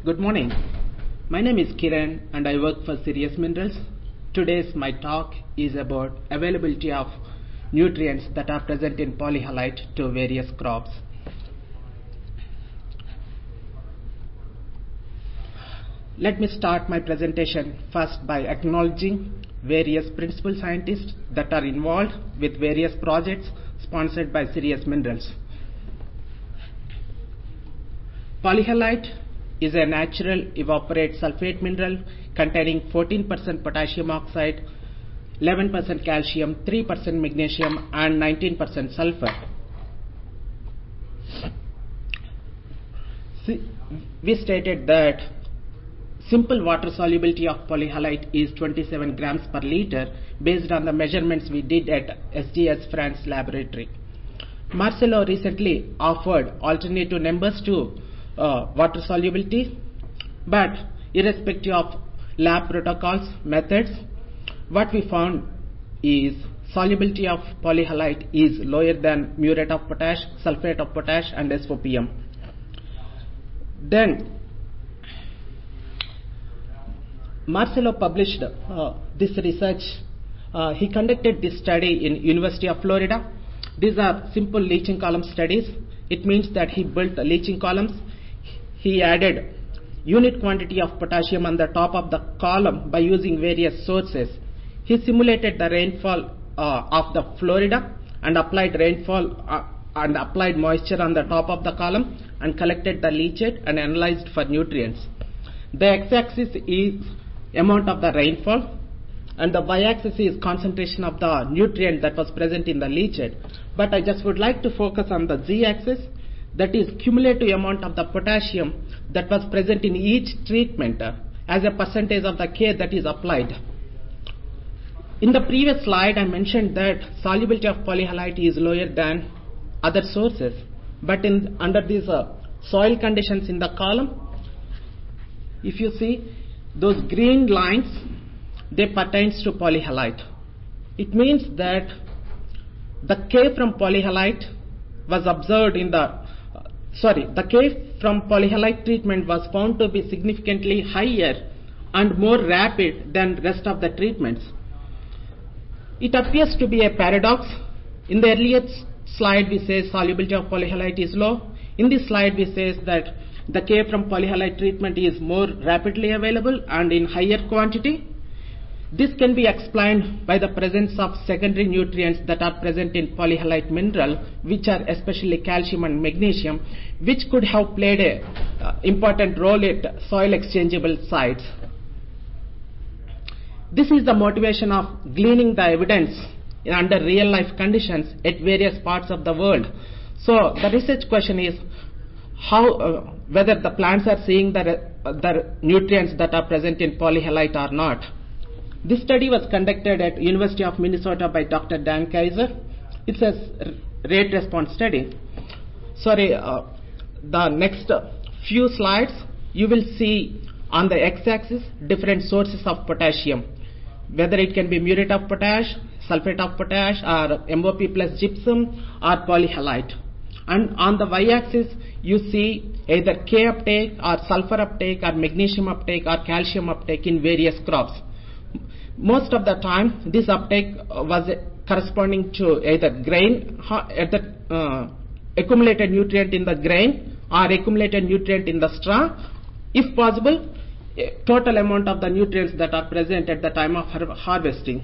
Good morning. My name is Kiran and I work for Sirius Minerals. Today's my talk is about availability of nutrients that are present in polyhalite to various crops. Let me start my presentation first by acknowledging various principal scientists that are involved with various projects sponsored by Sirius Minerals. Polyhalite is a natural evaporate sulfate mineral containing 14% potassium oxide, 11% calcium, 3% magnesium and 19% sulfur. We stated that simple water solubility of polyhalite is 27 grams per liter based on the measurements we did at SGS France laboratory. Marcelo recently offered alternative numbers to water solubility, but irrespective of lab protocols, methods, what we found is solubility of polyhalite is lower than muriate of potash, sulfate of potash and SOPM. Then Marcelo published this research. He conducted this study in University of Florida. These are simple leaching column studies. It means that he built leaching columns. He added unit quantity of potassium on the top of the column by using various sources. He simulated the rainfall of the Florida and applied applied moisture on the top of the column and collected the leachate and analyzed for nutrients. The x-axis is amount of the rainfall and the y-axis is concentration of the nutrient that was present in the leachate. But I just would like to focus on the z-axis, that is cumulative amount of the potassium that was present in each treatment as a percentage of the care that is applied. In the previous slide I mentioned that solubility of polyhalite is lower than other sources, but under these soil conditions in the column, if you see those green lines, they pertains to polyhalite. It means that the K from polyhalite was observed in the K from polyhalite treatment was found to be significantly higher and more rapid than rest of the treatments. It appears to be a paradox. In the earlier slide we say solubility of polyhalite is low. In this slide we say that the K from polyhalite treatment is more rapidly available and in higher quantity. This can be explained by the presence of secondary nutrients that are present in polyhalite mineral, which are especially calcium and magnesium, which could have played an important role at soil exchangeable sites. This is the motivation of gleaning the evidence under real life conditions at various parts of the world. So the research question is whether the plants are seeing the nutrients that are present in polyhalite or not. This study was conducted at University of Minnesota by Dr. Dan Kaiser. It's a rate response study. The next few slides you will see on the x-axis different sources of potassium, whether it can be muriate of potash, sulfate of potash or MOP plus gypsum or polyhalite. And on the y-axis you see either K uptake or sulfur uptake or magnesium uptake or calcium uptake in various crops. Most of the time this uptake was corresponding to either grain, accumulated nutrient in the grain or accumulated nutrient in the straw. If possible, total amount of the nutrients that are present at the time of harvesting.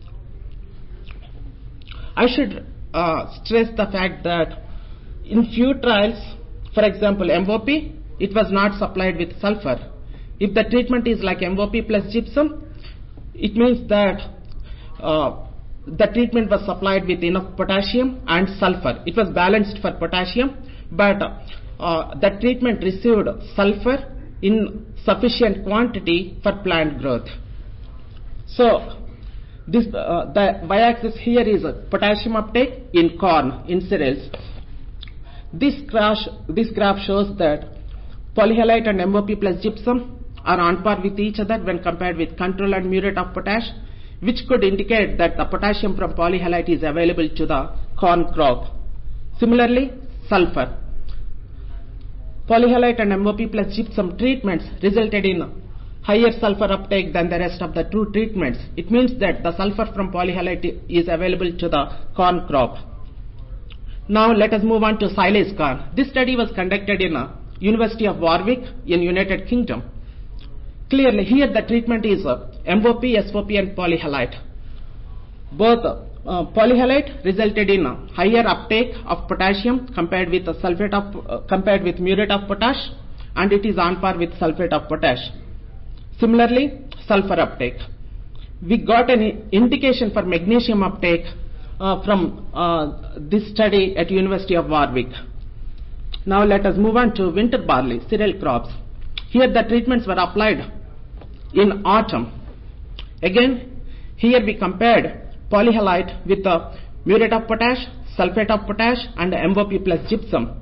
I should stress the fact that in few trials, for example MOP, it was not supplied with sulfur. If the treatment is like MOP plus gypsum, it means that the treatment was supplied with enough potassium and sulfur. It was balanced for potassium, but the treatment received sulfur in sufficient quantity for plant growth. So this the y-axis here is potassium uptake in corn, in cereals. This graph shows that polyhalite and MOP plus gypsum are on par with each other when compared with control and muriate of potash, which could indicate that the potassium from polyhalite is available to the corn crop. Similarly, sulfur. Polyhalite and MOP plus gypsum treatments resulted in higher sulfur uptake than the rest of the two treatments. It means that the sulfur from polyhalite is available to the corn crop. Now let us move on to silage corn. This study was conducted in University of Warwick in United Kingdom. Clearly here the treatment is MOP, SOP and polyhalite. Both polyhalite resulted in higher uptake of potassium compared with muriate of potash, and it is on par with sulfate of potash. Similarly, sulfur uptake. We got an indication for magnesium uptake from this study at University of Warwick. Now let us move on to winter barley, cereal crops. Here the treatments were applied in autumn. Again, here we compared polyhalite with muriate of potash, sulfate of potash and MOP plus gypsum.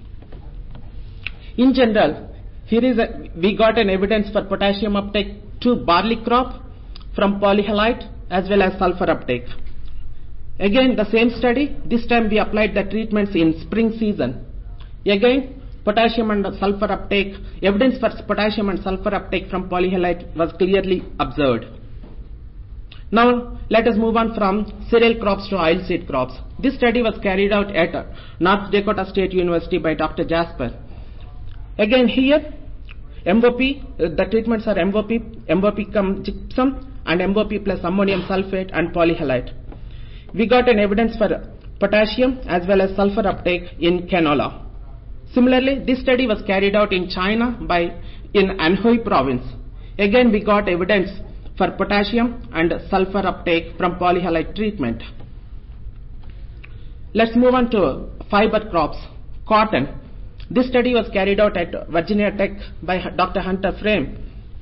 In general, we got an evidence for potassium uptake to barley crop from polyhalite as well as sulfur uptake. Again, the same study, this time we applied the treatments in spring season. Again, potassium and sulfur uptake, evidence for potassium and sulfur uptake from polyhalite was clearly observed. Now, let us move on from cereal crops to oilseed crops. This study was carried out at North Dakota State University by Dr. Jasper. Again, here, MOP, the treatments are MOP cum gypsum and MOP plus ammonium sulfate and polyhalite. We got an evidence for potassium as well as sulfur uptake in canola. Similarly, this study was carried out in China in Anhui province. Again, we got evidence for potassium and sulfur uptake from polyhalite treatment. Let's move on to fiber crops, cotton. This study was carried out at Virginia Tech by Dr. Hunter Frame.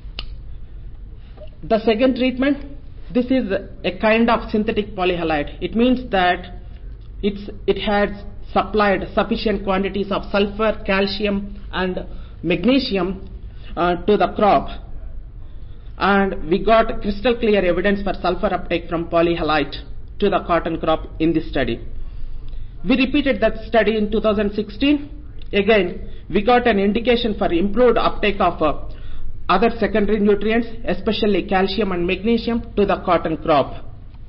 The second treatment, this is a kind of synthetic polyhalite. It means that it has supplied sufficient quantities of sulfur, calcium and magnesium to the crop. And we got crystal clear evidence for sulfur uptake from polyhalite to the cotton crop in this study. We repeated that study in 2016. Again, we got an indication for improved uptake of other secondary nutrients, especially calcium and magnesium, to the cotton crop.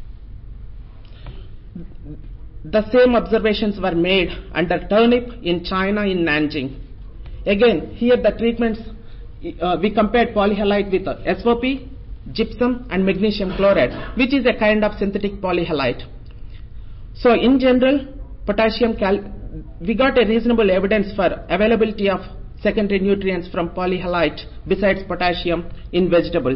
The same observations were made under turnip in China in Nanjing. Again, here the treatments, we compared polyhalite with SOP, gypsum and magnesium chloride, which is a kind of synthetic polyhalite. So in general, we got a reasonable evidence for availability of secondary nutrients from polyhalite besides potassium in vegetables.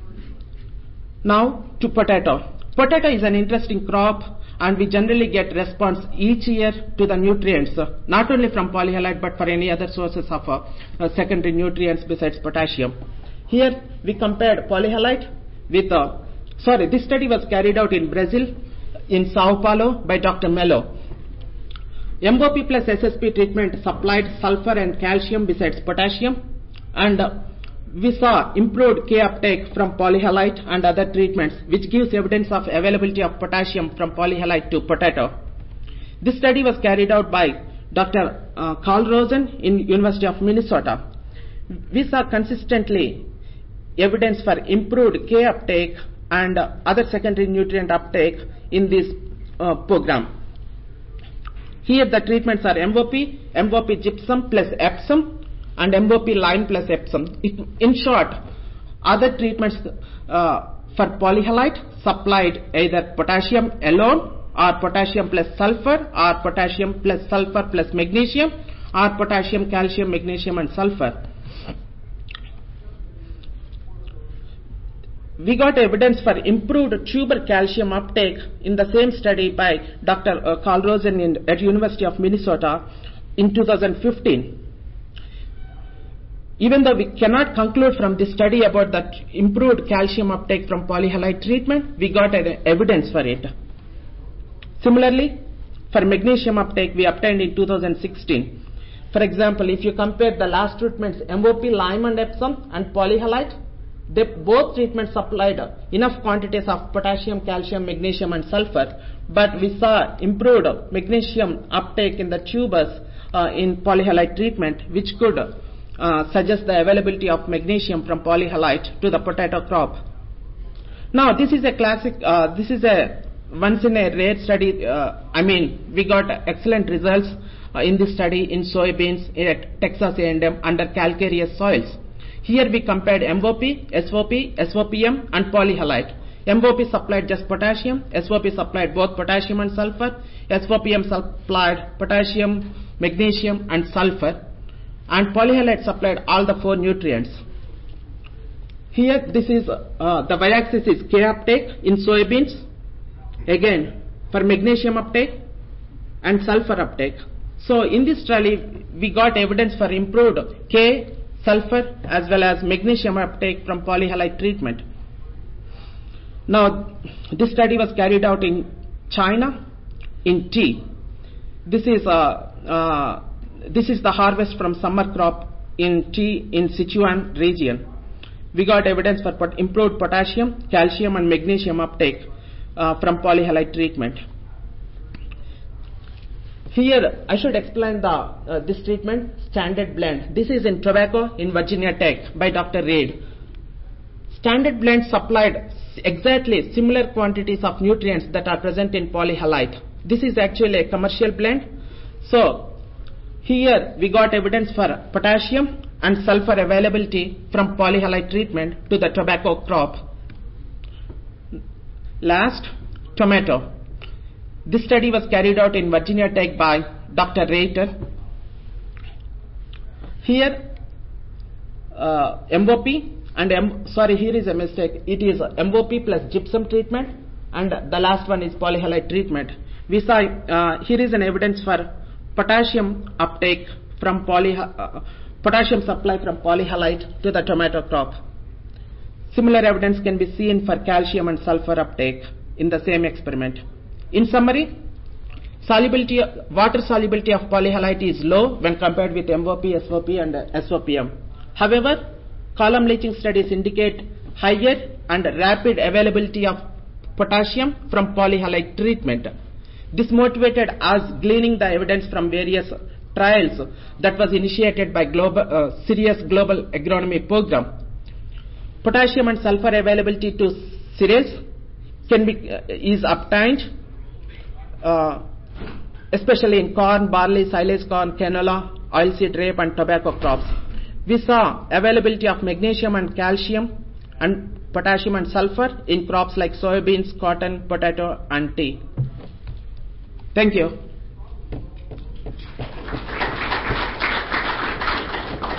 Now to potato. Potato is an interesting crop and we generally get response each year to the nutrients, not only from polyhalite but for any other sources of secondary nutrients besides potassium. Here we compared polyhalite with, this study was carried out in Brazil, in Sao Paulo by Dr. Mello. MOP plus SSP treatment supplied sulfur and calcium besides potassium, and we saw improved K uptake from polyhalite and other treatments, which gives evidence of availability of potassium from polyhalite to potato. This study was carried out by Dr. Carl Rosen in University of Minnesota. We saw consistently evidence for improved K uptake and other secondary nutrient uptake in this program. Here the treatments are MOP gypsum plus Epsom and MOP lime plus Epsom. In short, other treatments for polyhalite supplied either potassium alone or potassium plus sulfur or potassium plus sulfur plus magnesium or potassium, calcium, magnesium and sulfur. We got evidence for improved tuber calcium uptake in the same study by Dr. Carl Rosen at University of Minnesota in 2015. Even though we cannot conclude from this study about the improved calcium uptake from polyhalite treatment, we got evidence for it. Similarly, for magnesium uptake, we obtained in 2016. For example, if you compare the last treatments, MOP, lime and Epsom and polyhalite, both treatments supplied enough quantities of potassium, calcium, magnesium and sulfur, but we saw improved magnesium uptake in the tubers in polyhalite treatment, which could suggest the availability of magnesium from polyhalite to the potato crop. Now, this is a classic, this is a once in a rare study. We got excellent results in this study in soybeans at Texas A&M under calcareous soils. Here we compared MOP, SOP, SOPM and polyhalite. MOP supplied just potassium, SOP supplied both potassium and sulfur, SOPM supplied potassium, magnesium and sulfur, and polyhalite supplied all the 4 nutrients. Here this is the y-axis is K uptake in soybeans, again for magnesium uptake and sulfur uptake. So in this study we got evidence for improved K, sulfur as well as magnesium uptake from polyhalite treatment. Now this study was carried out in China in tea. This is the harvest from summer crop in tea in Sichuan region. We got evidence for improved potassium, calcium and magnesium uptake from polyhalite treatment. Here I should explain this treatment, standard blend. This is in tobacco in Virginia Tech by Dr. Reid. Standard blend supplied exactly similar quantities of nutrients that are present in polyhalite. This is actually a commercial blend. So here we got evidence for potassium and sulfur availability from polyhalite treatment to the tobacco crop. Last, tomato. This study was carried out in Virginia Tech by Dr. Reiter. Here MOP and here is a mistake. It is MOP plus gypsum treatment and the last one is polyhalite treatment. We saw here is an evidence for potassium uptake from potassium supply from polyhalite to the tomato crop. Similar evidence can be seen for calcium and sulfur uptake in the same experiment. In summary, water solubility of polyhalite is low when compared with MOP, SOP and SOPM. However, column leaching studies indicate higher and rapid availability of potassium from polyhalite treatment. This motivated us gleaning the evidence from various trials that was initiated by Cereus Global Agronomy Program. Potassium and sulfur availability to cereals is obtained, especially in corn, barley, silage corn, canola, oilseed rape and tobacco crops. We saw availability of magnesium and calcium and potassium and sulfur in crops like soybeans, cotton, potato and tea. Thank you.